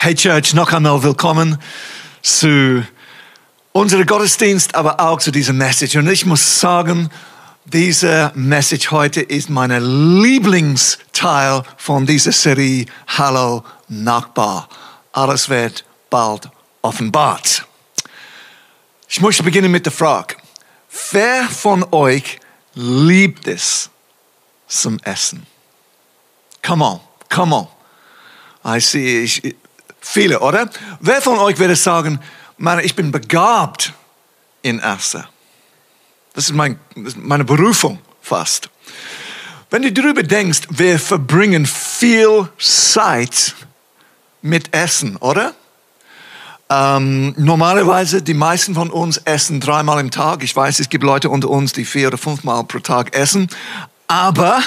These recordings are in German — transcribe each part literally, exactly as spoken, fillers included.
Hey Church, noch einmal willkommen zu unserem Gottesdienst, aber auch zu dieser Message. Und ich muss sagen, diese Message heute ist mein Lieblingsteil von dieser Serie Hallo Nachbar. Alles wird bald offenbart. Ich möchte beginnen mit der Frage, wer von euch liebt es zum Essen? Come on, come on. I see, ich, viele, oder? Wer von euch würde sagen, Mann, ich bin begabt in Essen? Das ist, mein, das ist meine Berufung fast. Wenn du darüber denkst, wir verbringen viel Zeit mit Essen, oder? Ähm, normalerweise, die meisten von uns essen dreimal im Tag. Ich weiß, es gibt Leute unter uns, die vier oder fünfmal pro Tag essen. Aber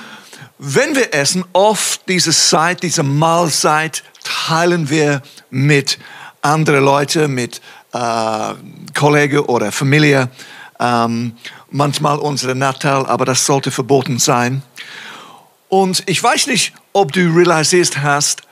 wenn wir essen, oft diese Zeit, diese Mahlzeit teilen wir mit anderen Leuten, mit äh, Kollegen oder Familie. Ähm, manchmal unsere Nachteil, aber das sollte verboten sein. Und ich weiß nicht, ob du realisiert hast,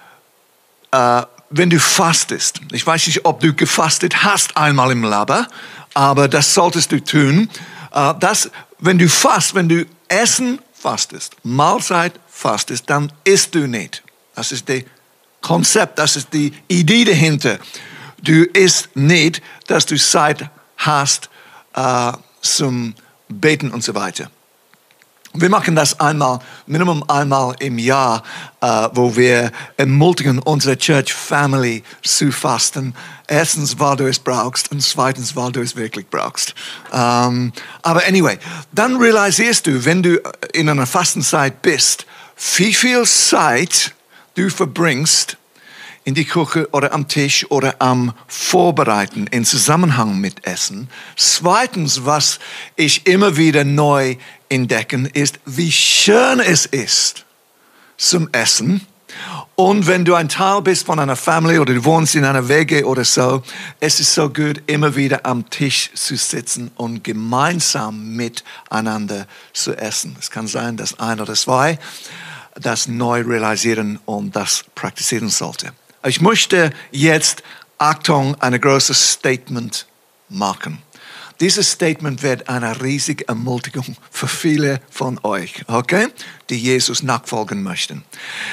äh, wenn du fastest. Ich weiß nicht, ob du gefastet hast einmal im Leben, aber das solltest du tun. Äh, dass, wenn du fast, wenn du Essen fastest, Mahlzeit fastest, dann isst du nicht. Das ist das Konzept, das ist die Idee dahinter. Du isst nicht, dass du Zeit hast äh, zum Beten und so weiter. Wir machen das einmal, Minimum einmal im Jahr, äh, wo wir ermutigen unsere Church Family zu fasten. Erstens, weil du es brauchst und zweitens, weil du es wirklich brauchst. Ähm, aber anyway, dann realisierst du, wenn du in einer Fastenzeit bist, wie viel Zeit du verbringst in die Küche oder am Tisch oder am Vorbereiten in Zusammenhang mit Essen. Zweitens, was ich immer wieder neu entdecken, ist, wie schön es ist zum Essen. Und wenn du ein Teil bist von einer Familie oder du wohnst in einer W G oder so, es ist so gut, immer wieder am Tisch zu sitzen und gemeinsam miteinander zu essen. Es kann sein, dass ein oder zwei das neu realisieren und das praktizieren sollte. Ich möchte jetzt, Achtung, ein großes Statement machen. Dieses Statement wird eine riesige Ermutigung für viele von euch, okay, die Jesus nachfolgen möchten.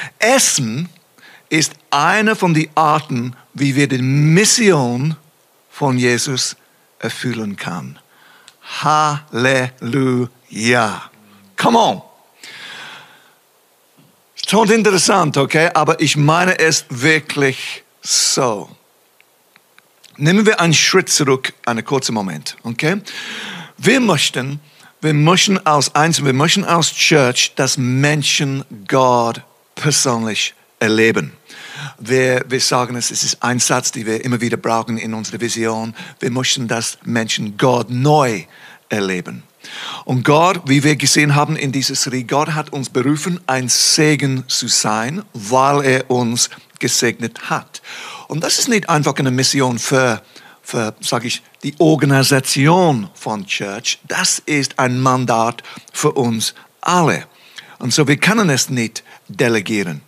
Essen ist eine von den Arten, wie wir die Mission von Jesus erfüllen können. Halleluja. Come on. Schon interessant, okay? Aber ich meine es wirklich so. Nehmen wir einen Schritt zurück, einen kurzen Moment, okay? Wir möchten, wir möchten aus Einzelnen, wir möchten aus Church, dass Menschen Gott persönlich erleben. Wir, wir sagen es, es ist ein Satz, den wir immer wieder brauchen in unserer Vision. Wir möchten, dass Menschen Gott neu erleben. Und Gott, wie wir gesehen haben in dieser Serie, Gott hat uns berufen, ein Segen zu sein, weil er uns gesegnet hat. Und das ist nicht einfach eine Mission für, für sage ich, die Organisation von Church. Das ist ein Mandat für uns alle. Und so, wir können es nicht delegieren.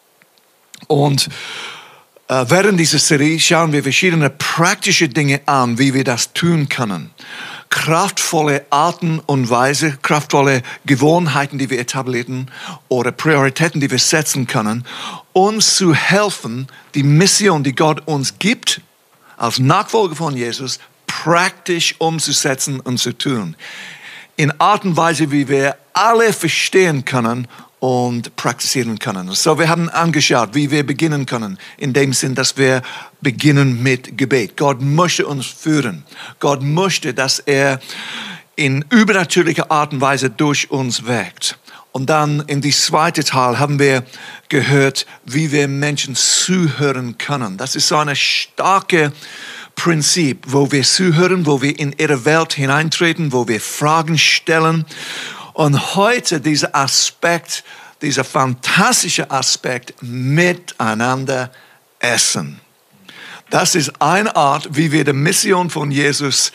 Und äh, während dieser Serie schauen wir verschiedene praktische Dinge an, wie wir das tun können. Kraftvolle Arten und Weise, kraftvolle Gewohnheiten, die wir etablieren oder Prioritäten, die wir setzen können, uns zu helfen, die Mission, die Gott uns gibt, als Nachfolger von Jesus, praktisch umzusetzen und zu tun. In Art und Weise, wie wir alle verstehen können und praktizieren können. So, wir haben angeschaut, wie wir beginnen können, in dem Sinn, dass wir beginnen mit Gebet. Gott möchte uns führen. Gott möchte, dass er in übernatürlicher Art und Weise durch uns wirkt. Und dann in die zweite Teil haben wir gehört, wie wir Menschen zuhören können. Das ist so ein starkes Prinzip, wo wir zuhören, wo wir in ihre Welt hineintreten, wo wir Fragen stellen. Und heute dieser Aspekt, dieser fantastische Aspekt, miteinander essen. Das ist eine Art, wie wir die Mission von Jesus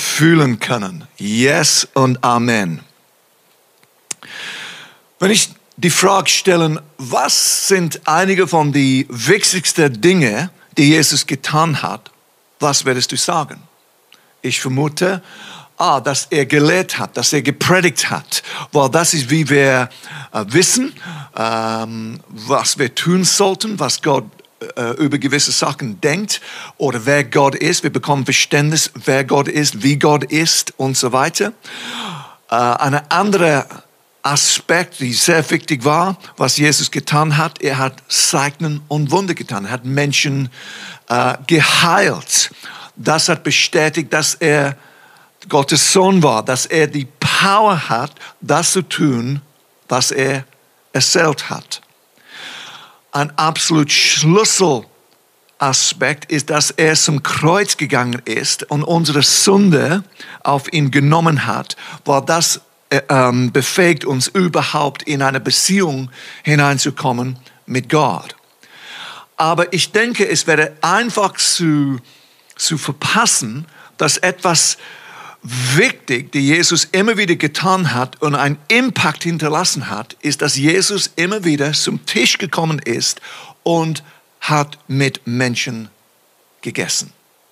erfüllen können. Yes und Amen. Wenn ich die Frage stellen, was sind einige von den wichtigsten Dingen, die Jesus getan hat, was würdest du sagen? Ich vermute, ah, dass er gelehrt hat, dass er gepredigt hat, weil das ist, wie wir äh, wissen, ähm, was wir tun sollten, was Gott äh, über gewisse Sachen denkt oder wer Gott ist. Wir bekommen Verständnis, wer Gott ist, wie Gott ist und so weiter. Äh, eine andere Aspekt, die sehr wichtig war, was Jesus getan hat, er hat Zeichen und Wunder getan, er hat Menschen äh, geheilt. Das hat bestätigt, dass er Gottes Sohn war, dass er die Power hat, das zu tun, was er erzählt hat. Ein absolut Schlüsselaspekt ist, dass er zum Kreuz gegangen ist und unsere Sünde auf ihn genommen hat, weil das ähm, befähigt uns überhaupt in eine Beziehung hineinzukommen mit Gott. Aber ich denke, es wäre einfach zu, zu verpassen, dass etwas wichtig, die Jesus immer wieder getan hat und einen Impact hinterlassen hat, ist, dass Jesus immer wieder zum Tisch gekommen ist und hat mit Menschen gegessen.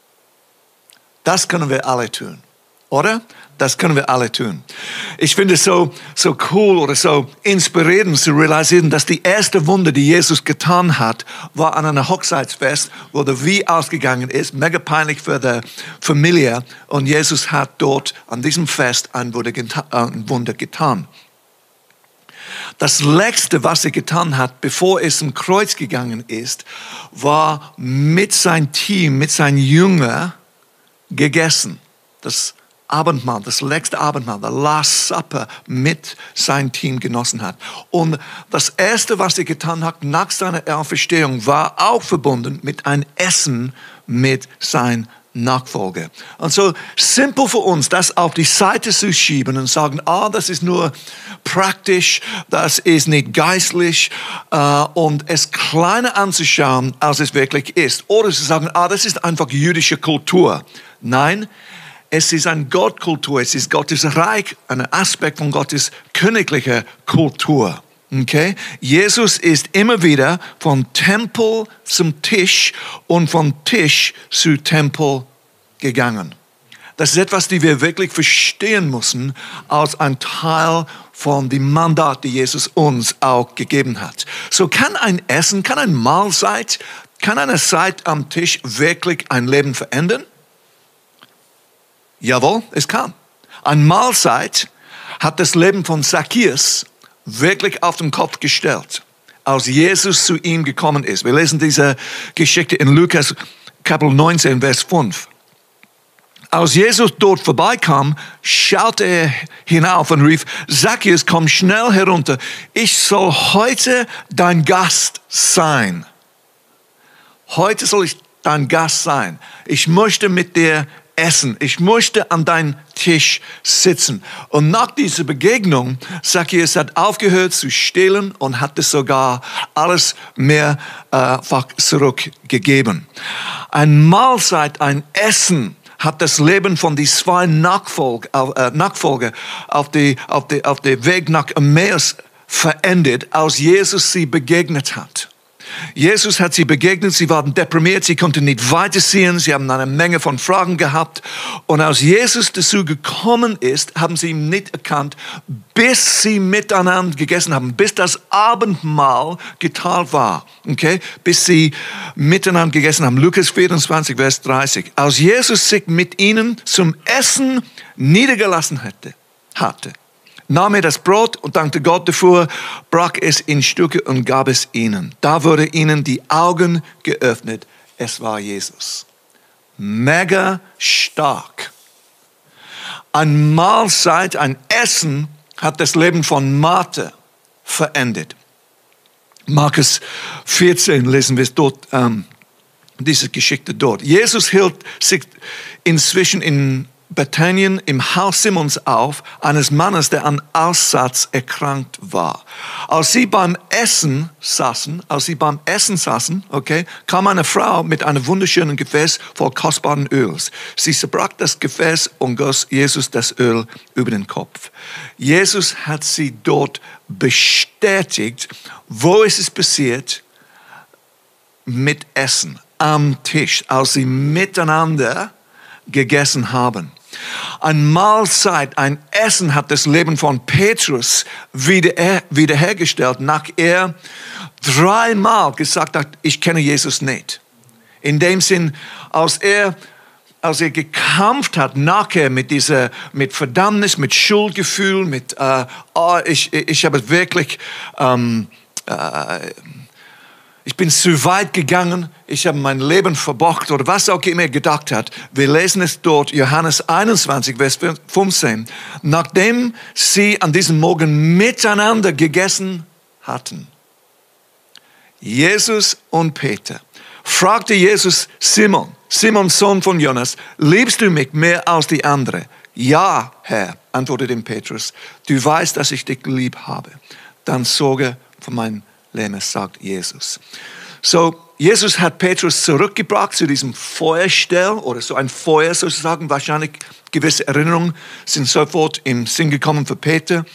Das können wir alle tun, oder? Das können wir alle tun. Ich finde es so, so cool oder so inspirierend zu realisieren, dass die erste Wunder, die Jesus getan hat, war an einem Hochzeitsfest, wo der Wein ausgegangen ist, mega peinlich für die Familie. Und Jesus hat dort an diesem Fest ein Wunder getan. Das Letzte, was er getan hat, bevor er zum Kreuz gegangen ist, war mit seinem Team, mit seinen Jüngern gegessen. Das Abendmahl, das letzte Abendmahl, der Last Supper mit seinem Team genossen hat. Und das Erste, was er getan hat nach seiner Auferstehung, war auch verbunden mit einem Essen mit seinen Nachfolger. Und so simpel für uns, das auf die Seite zu schieben und sagen, ah, das ist nur praktisch, das ist nicht geistlich, äh, und es kleiner anzuschauen, als es wirklich ist. Oder zu sagen, ah, das ist einfach jüdische Kultur. Nein, es ist eine Gottkultur, es ist Gottes Reich, ein Aspekt von Gottes königlicher Kultur. Okay? Jesus ist immer wieder von Tempel zum Tisch und von Tisch zu Tempel gegangen. Das ist etwas, das wir wirklich verstehen müssen als ein Teil von dem Mandat, das Jesus uns auch gegeben hat. So kann ein Essen, kann eine Mahlzeit, kann eine Zeit am Tisch wirklich ein Leben verändern? Jawohl, es kann. Eine Mahlzeit hat das Leben von Zacchaeus wirklich auf den Kopf gestellt, als Jesus zu ihm gekommen ist. Wir lesen diese Geschichte in Lukas Kapitel neunzehn, Vers fünf. Als Jesus dort vorbeikam, schaute er hinauf und rief, Zacchaeus, komm schnell herunter. Ich soll heute dein Gast sein. Heute soll ich dein Gast sein. Ich möchte mit dir essen. Ich möchte an deinem Tisch sitzen. Und nach dieser Begegnung, Zacchaeus hat aufgehört zu stehlen und hat es sogar alles mehrfach zurückgegeben. Eine Mahlzeit, ein Essen hat das Leben von den zwei Nachfolger, äh, Nachfolger auf den auf die, auf die Weg nach Emmaus verändert, als Jesus sie begegnet hat. Jesus hat sie begegnet, sie waren deprimiert, sie konnten nicht weiterziehen, sie haben eine Menge von Fragen gehabt. Und als Jesus dazu gekommen ist, haben sie ihn nicht erkannt, bis sie miteinander gegessen haben, bis das Abendmahl geteilt war, okay? Bis sie miteinander gegessen haben. Lukas vierundzwanzig, Vers dreißig. Als Jesus sich mit ihnen zum Essen niedergelassen hatte, hatte nahm er das Brot und dankte Gott dafür, brach es in Stücke und gab es ihnen. Da wurde ihnen die Augen geöffnet. Es war Jesus. Mega stark. Eine Mahlzeit, ein Essen hat das Leben von Martha verändert. Markus vierzehn lesen wir dort, ähm, diese Geschichte dort. Jesus hielt sich inzwischen in Bethanien im Haus Simons auf, eines Mannes, der an Aussatz erkrankt war. Als sie beim Essen saßen, als sie beim Essen saßen, okay, kam eine Frau mit einem wunderschönen Gefäß voll kostbaren Öls. Sie zerbrach das Gefäß und goss Jesus das Öl über den Kopf. Jesus hat sie dort bestätigt, wo ist es passiert? Mit Essen, am Tisch, als sie miteinander gegessen haben. Eine Mahlzeit, ein Essen hat das Leben von Petrus wieder, wiederhergestellt, nachdem er dreimal gesagt hat, ich kenne Jesus nicht. In dem Sinn, als er, als er gekämpft hat, nachher mit dieser, mit Verdammnis, mit Schuldgefühl, mit, äh, oh, ich, ich habe wirklich, ähm, äh, ich bin zu weit gegangen, ich habe mein Leben verbockt oder was auch immer er gedacht hat. Wir lesen es dort, Johannes einundzwanzig, Vers fünfzehn. Nachdem sie an diesem Morgen miteinander gegessen hatten, Jesus und Peter, fragte Jesus Simon, Simon, Sohn von Jonas, liebst du mich mehr als die anderen? Ja, Herr, antwortete ihm Petrus, du weißt, dass ich dich lieb habe. Dann sorge für mein Leben, sagt Jesus. So, Jesus hat Petrus zurückgebracht zu diesem Feuerstell oder so ein Feuer sozusagen. Wahrscheinlich gewisse Erinnerungen sind sofort im Sinn gekommen für Peter.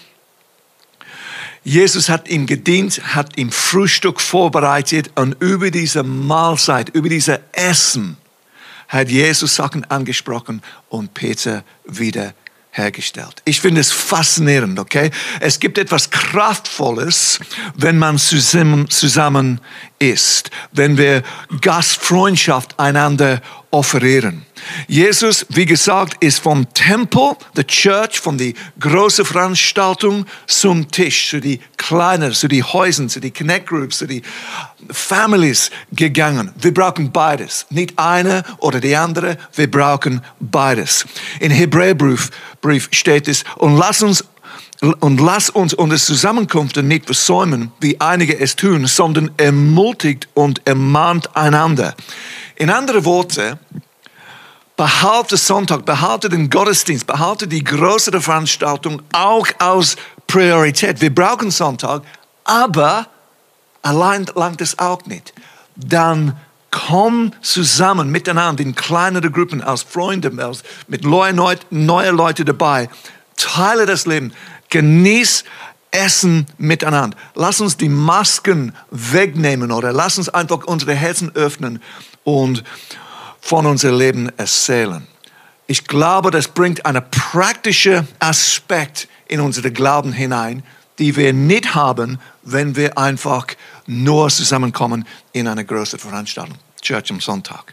Jesus hat ihm gedient, hat ihm Frühstück vorbereitet und über diese Mahlzeit, über diese Essen hat Jesus Sachen angesprochen und Peter wieder hergestellt. Ich finde es faszinierend, okay? Es gibt etwas Kraftvolles, wenn man zusammen, zusammen ist, wenn wir Gastfreundschaft einander offerieren. Jesus, wie gesagt, ist vom Tempel, der Church, von der großen Veranstaltung zum Tisch, zu die kleinen, zu die Häusern, zu die Connect Groups, zu die Families gegangen. Wir brauchen beides. Nicht eine oder die andere, wir brauchen beides. In Hebräerbrief Brief steht es, und lass uns Und lass uns unsere Zusammenkünfte nicht versäumen, wie einige es tun, sondern ermutigt und ermahnt einander. In anderen Worten, behalte Sonntag, behalte den Gottesdienst, behalte die größere Veranstaltung auch als Priorität. Wir brauchen Sonntag, aber allein langt es auch nicht. Dann komm zusammen miteinander in kleinere Gruppen als Freunde, als mit neuen Leuten dabei. Teile das Leben. Genieß Essen miteinander. Lass uns die Masken wegnehmen oder lass uns einfach unsere Herzen öffnen und von unserem Leben erzählen. Ich glaube, das bringt einen praktischen Aspekt in unseren Glauben hinein, die wir nicht haben, wenn wir einfach nur zusammenkommen in eine große Veranstaltung, Church am Sonntag.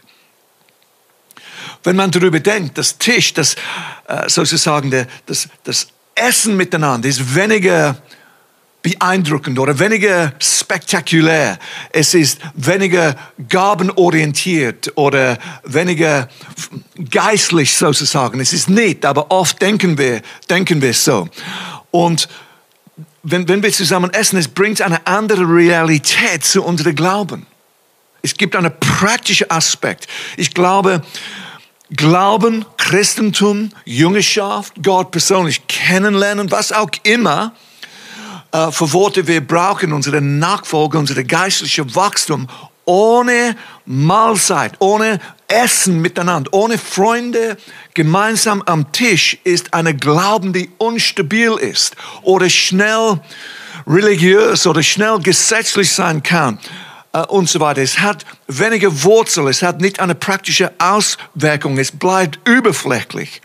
Wenn man darüber denkt, das Tisch, das äh, sozusagen der, das, das Essen miteinander ist weniger beeindruckend oder weniger spektakulär. Es ist weniger gabenorientiert oder weniger geistlich sozusagen. Es ist nicht, aber oft denken wir, denken wir so. Und wenn, wenn wir zusammen essen, es bringt eine andere Realität zu unserem Glauben. Es gibt einen praktischen Aspekt. Ich glaube, Glauben, Christentum, Jüngerschaft, Gott persönlich kennenlernen, was auch immer äh, für Worte wir brauchen, unsere Nachfolge, unser geistliches Wachstum, ohne Mahlzeit, ohne Essen miteinander, ohne Freunde gemeinsam am Tisch ist eine Glauben, die unstabil ist oder schnell religiös oder schnell gesetzlich sein kann. Und so weiter. Es hat weniger Wurzel, es hat nicht eine praktische Auswirkung, es bleibt überflächlich.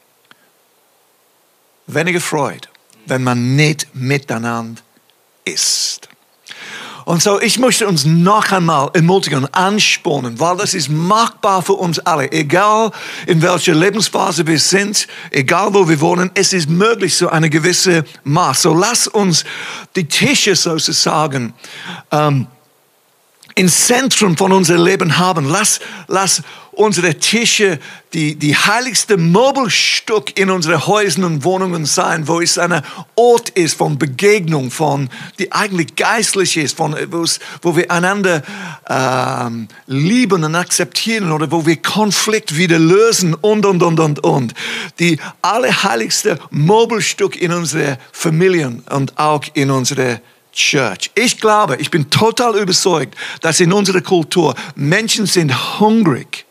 Weniger Freude, wenn man nicht miteinander ist. Und so, ich möchte uns noch einmal ermutigen und anspornen, weil das ist machbar für uns alle. Egal in welcher Lebensphase wir sind, egal wo wir wohnen, es ist möglich, so eine gewisse Maß. So lass uns die Tische sozusagen ähm, ins Zentrum von unserem Leben haben. Lass, lass unsere Tische die, die heiligste Möbelstück in unseren Häusern und Wohnungen sein, wo es ein Ort ist von Begegnung, von, die eigentlich geistlich ist, von, wo wir einander ähm, lieben und akzeptieren oder wo wir Konflikt wieder lösen und, und, und, und, und. Die allerheiligste Möbelstück in unsere Familien und auch in unsere Church. Ich glaube, ich bin total überzeugt, dass in unserer Kultur Menschen sind hungrig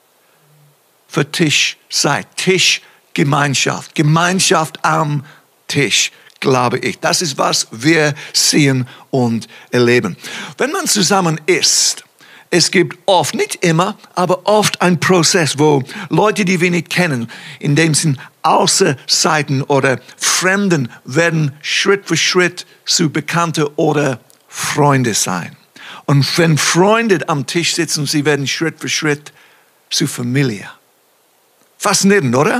für Tischzeit, Tischgemeinschaft, Gemeinschaft am Tisch, glaube ich. Das ist, was wir sehen und erleben. Wenn man zusammen isst, es gibt oft, nicht immer, aber oft einen Prozess, wo Leute, die wir nicht kennen, in dem Sinn Außenseiten oder Fremden, werden Schritt für Schritt zu Bekannte oder Freunde sein. Und wenn Freunde am Tisch sitzen, sie werden Schritt für Schritt zu Familie. Faszinierend, oder?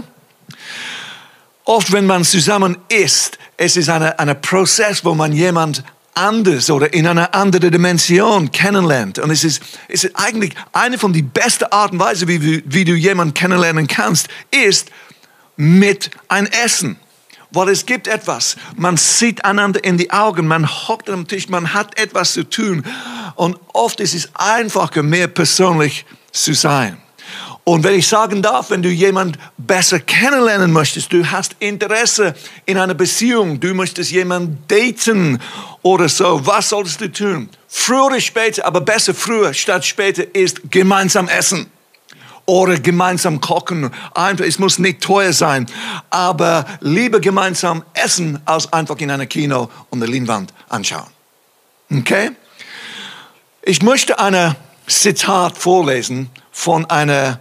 Oft, wenn man zusammen isst, es ist ein eine Prozess, wo man jemand anders oder in einer anderen Dimension kennenlernt. Und es ist, es ist eigentlich eine von den besten Arten und Weisen, wie, wie du jemanden kennenlernen kannst, ist mit ein Essen. Weil es gibt etwas, man sieht einander in die Augen, man hockt am Tisch, man hat etwas zu tun. Und oft ist es einfacher, mehr persönlich zu sein. Und wenn ich sagen darf, wenn du jemanden besser kennenlernen möchtest, du hast Interesse in einer Beziehung, du möchtest jemanden daten oder so, was solltest du tun? Früher oder später, aber besser früher statt später, ist gemeinsam essen. Oder gemeinsam kochen. Einfach, es muss nicht teuer sein, aber lieber gemeinsam essen, als einfach in einem Kino und eine Leinwand anschauen. Okay? Ich möchte ein Zitat vorlesen von einer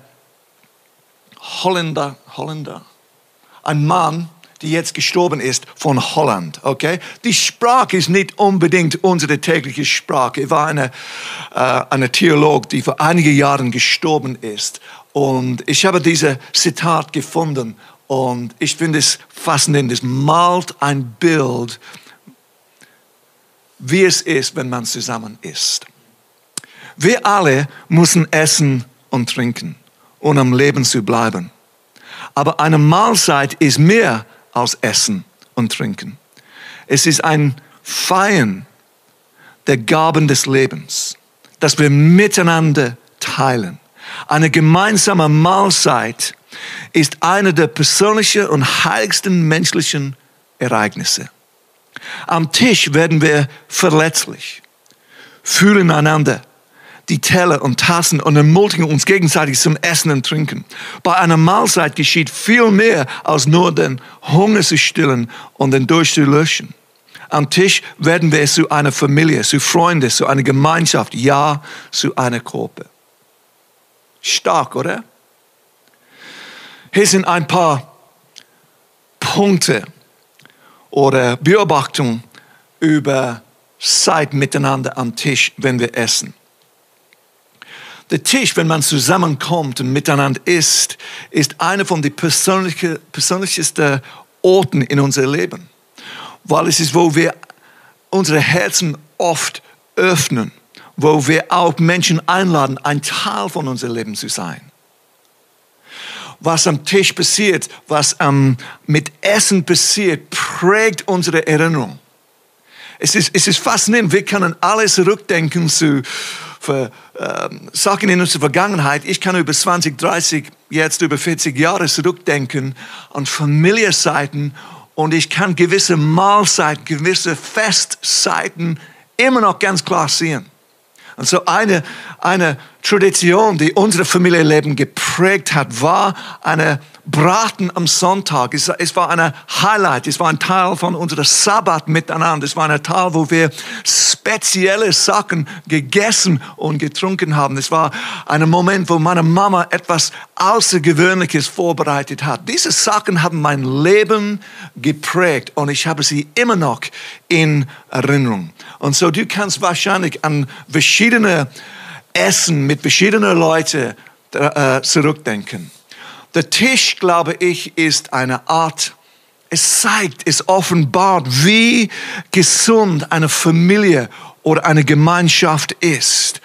Holländer, Holländer, ein Mann, die jetzt gestorben ist, von Holland, okay? Die Sprache ist nicht unbedingt unsere tägliche Sprache. Er war eine, äh, eine Theolog, die vor einigen Jahren gestorben ist. Und ich habe dieses Zitat gefunden und ich finde es faszinierend. Es malt ein Bild, wie es ist, wenn man zusammen isst. Wir alle müssen essen und trinken, um am Leben zu bleiben. Aber eine Mahlzeit ist mehr als Essen und Trinken. Es ist ein Feiern der Gaben des Lebens, das wir miteinander teilen. Eine gemeinsame Mahlzeit ist eine der persönlichen und heiligsten menschlichen Ereignisse. Am Tisch werden wir verletzlich, fühlen einander die Teller und Tassen und ermutigen uns gegenseitig zum Essen und Trinken. Bei einer Mahlzeit geschieht viel mehr, als nur den Hunger zu stillen und den Durst zu löschen. Am Tisch werden wir zu einer Familie, zu Freunden, zu einer Gemeinschaft, ja, zu einer Gruppe. Stark, oder? Hier sind ein paar Punkte oder Beobachtungen über Zeit miteinander am Tisch, wenn wir essen. Der Tisch, wenn man zusammenkommt und miteinander isst, ist einer von den persönlichen, persönlichsten Orten in unserem Leben. Weil es ist, wo wir unsere Herzen oft öffnen, wo wir auch Menschen einladen, ein Teil von unserem Leben zu sein. Was am Tisch passiert, was ähm, mit Essen passiert, prägt unsere Erinnerung. Es ist, es ist faszinierend, wir können alles zurückdenken zu für, ähm, Sachen in unserer Vergangenheit. Ich kann über zwanzig, dreißig, jetzt über vierzig Jahre zurückdenken an Familienzeiten und ich kann gewisse Mahlzeiten, gewisse Festzeiten immer noch ganz klar sehen. Und so eine, eine Tradition, die unser Familienleben geprägt hat, war eine Braten am Sonntag. Es, es war ein Highlight, es war ein Teil von unserem Sabbat miteinander. Es war ein Teil, wo wir spezielle Sachen gegessen und getrunken haben. Es war ein Moment, wo meine Mama etwas Außergewöhnliches vorbereitet hat. Diese Sachen haben mein Leben geprägt und ich habe sie immer noch in Erinnerung. Und so, du kannst wahrscheinlich an verschiedene Essen mit verschiedenen Leuten äh, zurückdenken. Der Tisch, glaube ich, ist eine Art, es zeigt, es offenbart, wie gesund eine Familie oder eine Gemeinschaft ist.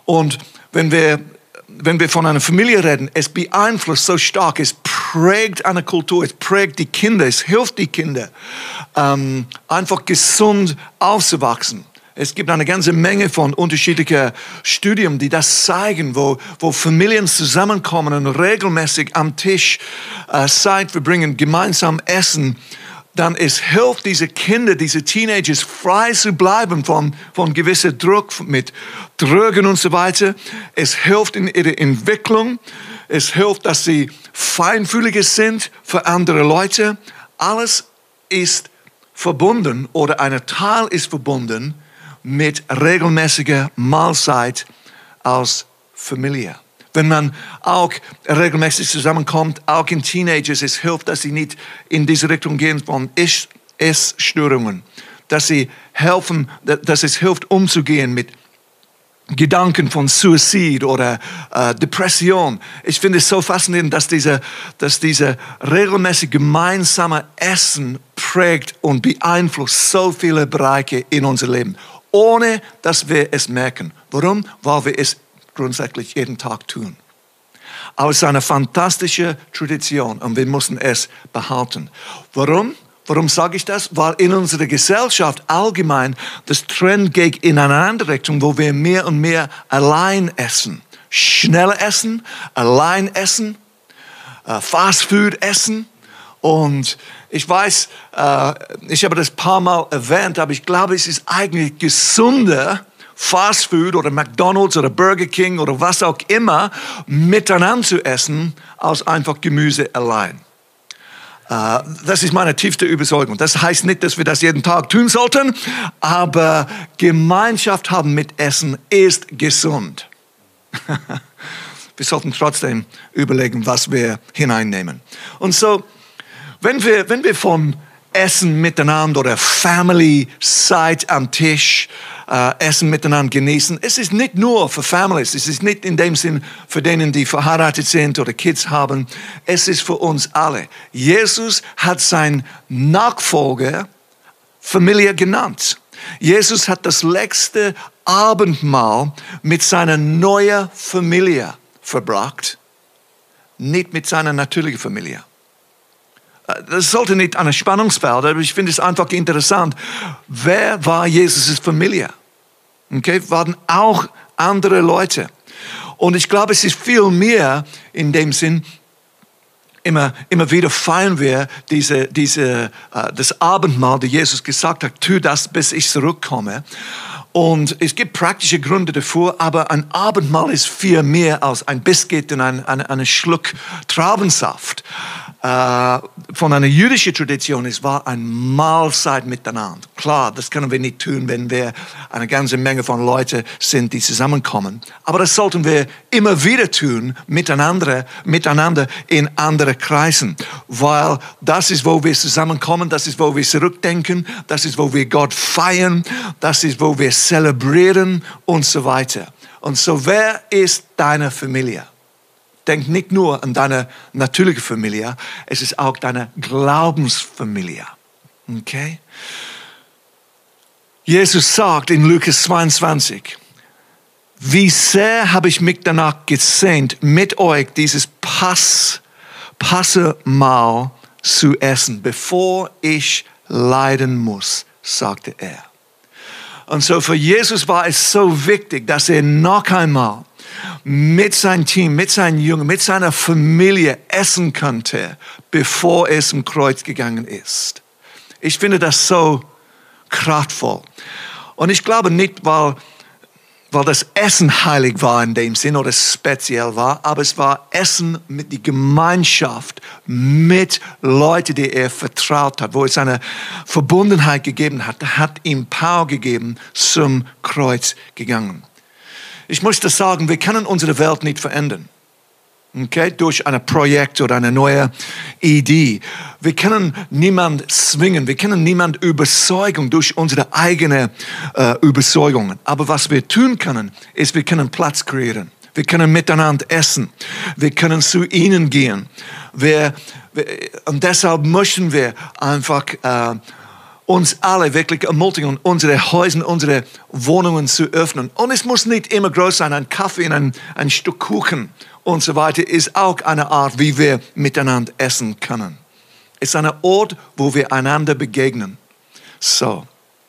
Und wenn wir, wenn wir von einer Familie reden, es beeinflusst so stark, es prägt eine Kultur, es prägt die Kinder, es hilft die Kinder, ähm, einfach gesund aufzuwachsen. Es gibt eine ganze Menge von unterschiedlichen Studien, die das zeigen, wo, wo Familien zusammenkommen und regelmäßig am Tisch äh, Zeit verbringen, gemeinsam essen. Dann es hilft diese Kinder, diese Teenagers frei zu bleiben von, von gewissem Druck mit Drogen und so weiter. Es hilft in ihrer Entwicklung. Es hilft, dass sie feinfühliger sind für andere Leute. Alles ist verbunden oder ein Teil ist verbunden mit regelmäßiger Mahlzeit als Familie. Wenn man auch regelmäßig zusammenkommt, auch in Teenagers, es hilft, dass sie nicht in diese Richtung gehen von Essstörungen, dass sie helfen, dass es hilft, umzugehen mit Gedanken von Suizid oder äh, Depression. Ich finde es so faszinierend, dass diese, dass diese regelmäßig gemeinsame Essen prägt und beeinflusst so viele Bereiche in unser Leben, ohne dass wir es merken. Warum? Weil wir es grundsätzlich jeden Tag tun. Aber es ist eine fantastische Tradition und wir müssen es behalten. Warum? Warum sage ich das? Weil in unserer Gesellschaft allgemein das Trend geht in eine andere Richtung, wo wir mehr und mehr allein essen. Schnell essen, allein essen, äh, Fast Food essen. Und ich weiß, äh, ich habe das ein paar Mal erwähnt, aber ich glaube, es ist eigentlich gesünder, Fast Food oder McDonald's oder Burger King oder was auch immer miteinander zu essen, als einfach Gemüse allein. Uh, das ist meine tiefste Überzeugung. Das heißt nicht, dass wir das jeden Tag tun sollten, aber Gemeinschaft haben mit Essen ist gesund. Wir sollten trotzdem überlegen, was wir hineinnehmen. Und so, wenn wir, wenn wir von Essen miteinander oder Family Zeit am Tisch äh, Essen miteinander genießen. Es ist nicht nur für Families, es ist nicht in dem Sinn für denen, die verheiratet sind oder Kids haben. Es ist für uns alle. Jesus hat seinen Nachfolger Familie genannt. Jesus hat das letzte Abendmahl mit seiner neuen Familie verbracht, nicht mit seiner natürlichen Familie. Das sollte nicht ein Spannungsfeld, aber ich finde es einfach interessant. Wer war Jesus' Familie? Okay, waren auch andere Leute. Und ich glaube, es ist viel mehr in dem Sinn, immer, immer wieder feiern wir diese, diese, uh, das Abendmahl, das Jesus gesagt hat, tu das, bis ich zurückkomme. Und es gibt praktische Gründe dafür, aber ein Abendmahl ist viel mehr als ein Biscuit und ein, ein, ein Schluck Traubensaft. Uh, von einer jüdischen Tradition, es war eine Mahlzeit miteinander. Klar, das können wir nicht tun, wenn wir eine ganze Menge von Leuten sind, die zusammenkommen. Aber das sollten wir immer wieder tun, miteinander, miteinander in anderen Kreisen. Weil das ist, wo wir zusammenkommen, das ist, wo wir zurückdenken, das ist, wo wir Gott feiern, das ist, wo wir zelebrieren und so weiter. Und so, wer ist deine Familie? Denk nicht nur an deine natürliche Familie, es ist auch deine Glaubensfamilie. Okay? Jesus sagt in Lukas zweiundzwanzig, wie sehr habe ich mich danach gesehnt, mit euch dieses Pass, Passamahl zu essen, bevor ich leiden muss, sagte er. Und so für Jesus war es so wichtig, dass er noch einmal mit seinem Team, mit seinen Jungen, mit seiner Familie essen konnte, bevor er zum Kreuz gegangen ist. Ich finde das so kraftvoll. Und ich glaube nicht, weil, weil das Essen heilig war in dem Sinn oder speziell war, aber es war Essen mit der Gemeinschaft, mit Leuten, die er vertraut hat, wo es eine Verbundenheit gegeben hat, hat ihm Power gegeben, zum Kreuz gegangen. Ich möchte sagen, wir können unsere Welt nicht verändern. Okay? Durch ein Projekt oder eine neue Idee. Wir können niemanden zwingen, wir können niemanden überzeugen durch unsere eigenen äh, Überzeugungen. Aber was wir tun können, ist, wir können Platz kreieren. Wir können miteinander essen. Wir können zu ihnen gehen. Wir, wir, und deshalb möchten wir einfach äh, uns alle wirklich ermutigen, unsere Häuser, unsere Wohnungen zu öffnen. Und es muss nicht immer groß sein, ein Kaffee, ein, ein Stück Kuchen und so weiter ist auch eine Art, wie wir miteinander essen können. Es ist ein Ort, wo wir einander begegnen. So.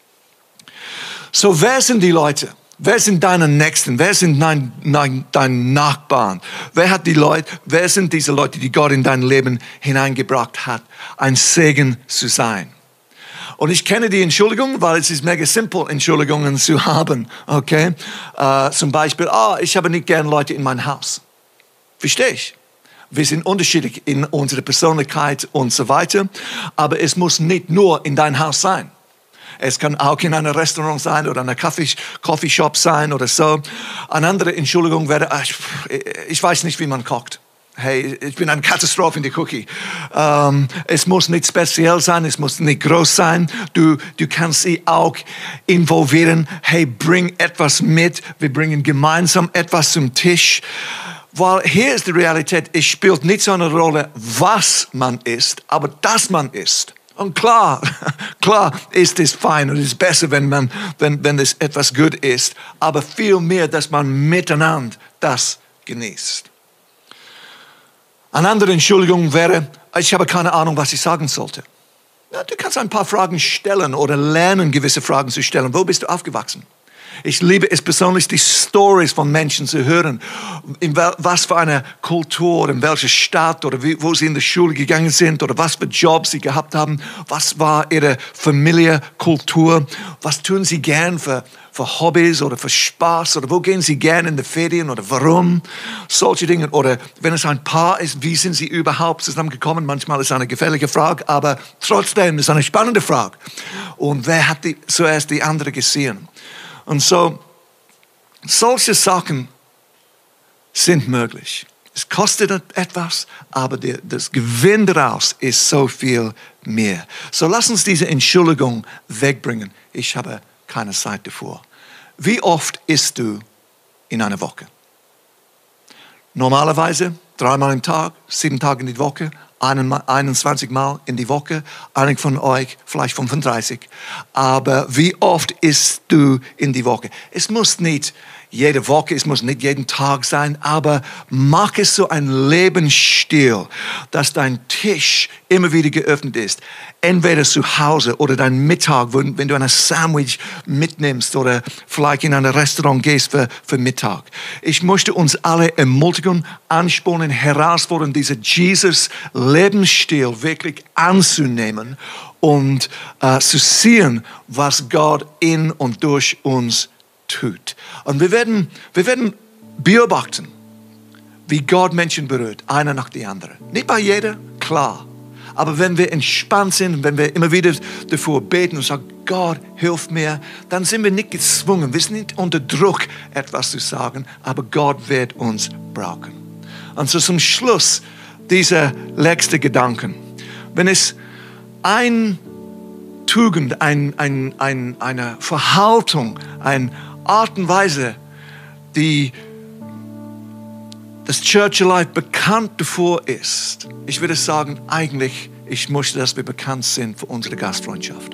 So, wer sind die Leute? Wer sind deine Nächsten? Wer sind dein, dein, dein Nachbarn? Wer hat die Leute, wer sind diese Leute, die Gott in dein Leben hineingebracht hat, ein Segen zu sein? Und ich kenne die Entschuldigung, weil es ist mega simpel, Entschuldigungen zu haben. Okay? Uh, zum Beispiel, ah, oh, ich habe nicht gern Leute in mein Haus. Verstehe ich. Wir sind unterschiedlich in unserer Persönlichkeit und so weiter. Aber es muss nicht nur in dein Haus sein. Es kann auch in einem Restaurant sein oder einer Coffeeshop sein oder so. Eine andere Entschuldigung wäre, ich, ich weiß nicht, wie man kocht. Hey, ich bin eine Katastrophe in der Cookie. Ähm, es muss nicht speziell sein, es muss nicht groß sein. Du, du kannst sie auch involvieren. Hey, bring etwas mit. Wir bringen gemeinsam etwas zum Tisch. Weil hier ist die Realität, es spielt nicht so eine Rolle, was man isst, aber dass man isst. Und klar, klar ist es fein und es ist besser, wenn man, wenn, wenn es etwas gut ist. Aber viel mehr, dass man miteinander das genießt. Eine andere Entschuldigung wäre, ich habe keine Ahnung, was ich sagen sollte. Ja, du kannst ein paar Fragen stellen oder lernen, gewisse Fragen zu stellen. Wo bist du aufgewachsen? Ich liebe es besonders, die Stories von Menschen zu hören. In was für eine Kultur, in welcher Stadt oder wie, wo sie in die Schule gegangen sind oder was für Jobs sie gehabt haben. Was war ihre Familie, Kultur? Was tun sie gern für, für Hobbys oder für Spaß? Oder wo gehen sie gern in die Ferien oder warum? Solche Dinge. Oder wenn es ein Paar ist, wie sind sie überhaupt zusammengekommen? Manchmal ist es eine gefährliche Frage, aber trotzdem ist es eine spannende Frage. Und wer hat die, zuerst die andere gesehen? Und so, solche Sachen sind möglich. Es kostet etwas, aber der, das Gewinn daraus ist so viel mehr. So lass uns diese Entschuldigung wegbringen. Ich habe keine Zeit davor. Wie oft isst du in einer Woche? Normalerweise dreimal im Tag, sieben Tage in die Woche, einundzwanzig Mal in die Woche, einige von euch vielleicht fünfunddreißig. Aber wie oft isst du in die Woche? Es muss nicht jede Woche, es muss nicht jeden Tag sein, aber mach es so ein Lebensstil, dass dein Tisch immer wieder geöffnet ist. Entweder zu Hause oder dein Mittag, wenn du ein Sandwich mitnimmst oder vielleicht in ein Restaurant gehst für, für Mittag. Ich möchte uns alle ermutigen, anspornen, herausfordern, diesen Jesus-Lebensstil wirklich anzunehmen und äh, zu sehen, was Gott in und durch uns tut. Und wir werden, wir werden beobachten, wie Gott Menschen berührt, einer nach der anderen. Nicht bei jeder, klar. Aber wenn wir entspannt sind, wenn wir immer wieder davor beten und sagen, Gott, hilf mir, dann sind wir nicht gezwungen, wir sind nicht unter Druck, etwas zu sagen, aber Gott wird uns brauchen. Und so zum Schluss dieser letzte Gedanken. Wenn es ein Tugend, ein, ein, ein, eine Verhaltung, eine Art und Weise, die das Church Alive bekannt davor ist. Ich würde sagen, eigentlich, ich möchte, dass wir bekannt sind für unsere Gastfreundschaft.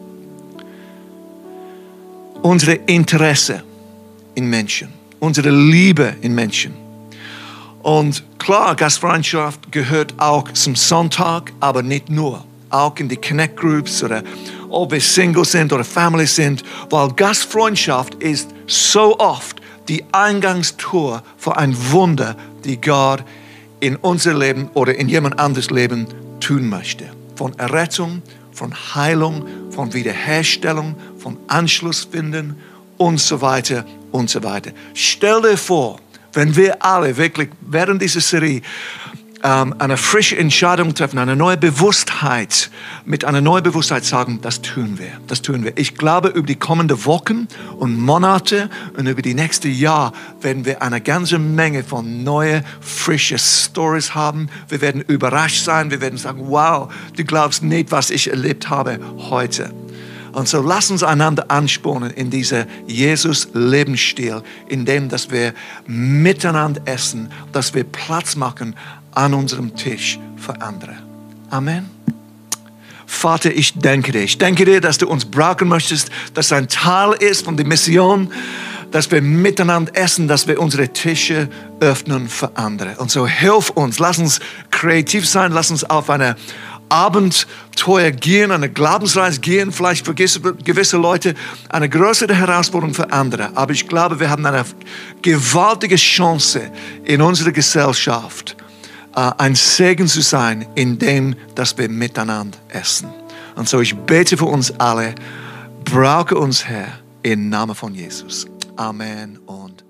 Unsere Interesse in Menschen, unsere Liebe in Menschen. Und klar, Gastfreundschaft gehört auch zum Sonntag, aber nicht nur. Auch in die Connect Groups oder ob wir Single sind oder Family sind, weil Gastfreundschaft ist so oft die Eingangstür für ein Wunder, die Gott in unser Leben oder in jemand anderes Leben tun möchte. Von Errettung, von Heilung, von Wiederherstellung, von Anschluss finden und so weiter und so weiter. Stell dir vor, wenn wir alle wirklich während dieser Serie ähm, eine frische Entscheidung treffen, eine neue Bewusstheit, mit einer neuen Bewusstheit sagen, das tun wir, das tun wir. Ich glaube, über die kommenden Wochen und Monate und über die nächsten Jahr werden wir eine ganze Menge von neuen, frischen Stories haben. Wir werden überrascht sein, wir werden sagen, wow, du glaubst nicht, was ich erlebt habe heute. Und so lass uns einander anspornen in dieser Jesus-Lebensstil, in dem, dass wir miteinander essen, dass wir Platz machen an unserem Tisch für andere. Amen. Vater, ich danke dir. Ich danke dir, dass du uns brauchen möchtest, dass ein Teil ist von der Mission, dass wir miteinander essen, dass wir unsere Tische öffnen für andere. Und so hilf uns, lass uns kreativ sein, lass uns auf eine Abenteuer gehen, eine Glaubensreise gehen, vielleicht für gewisse Leute eine größere Herausforderung für andere. Aber ich glaube, wir haben eine gewaltige Chance in unserer Gesellschaft, ein Segen zu sein, indem dass wir miteinander essen. Und so ich bete für uns alle, brauche uns Herr, im Namen von Jesus. Amen und